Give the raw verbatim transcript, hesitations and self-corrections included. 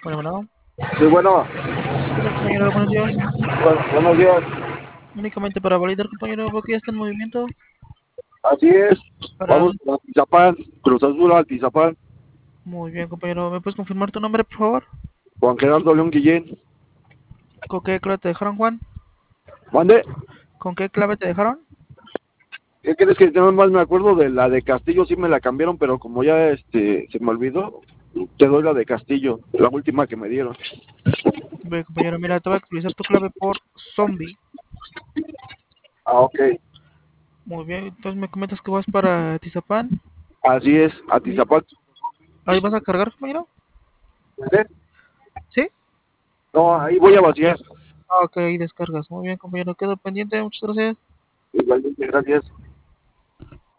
Bueno, bueno. Sí, bueno, ¿Qué tal, compañero? Buenos días. bueno, buenos días. Únicamente para validar, compañero, veo que ya está en movimiento. Así es. Para... Vamos a Tizapán, Cruz Azul a Tizapán. Muy bien, compañero. ¿Me puedes confirmar tu nombre, por favor? Juan Gerardo León Guillén. ¿Con qué clave te dejaron, Juan? ¿Mande? ¿Con qué clave te dejaron? ¿Qué crees que nada más me acuerdo de la de Castillo? Sí me la cambiaron, pero como ya este se me olvidó, te doy la de Castillo, la última que me dieron. Bien, compañero, mira, te voy a actualizar tu clave por zombie. Ah, ok. Muy bien, entonces me comentas que vas para Tizapán. Así es, a ¿Y Tizapán. ahí vas a cargar, compañero? ¿Mande? ¿Sí? No, ahí voy a vaciar. Ah, ok, ahí descargas. Muy bien, compañero, quedo pendiente. Muchas gracias. Igualmente, gracias.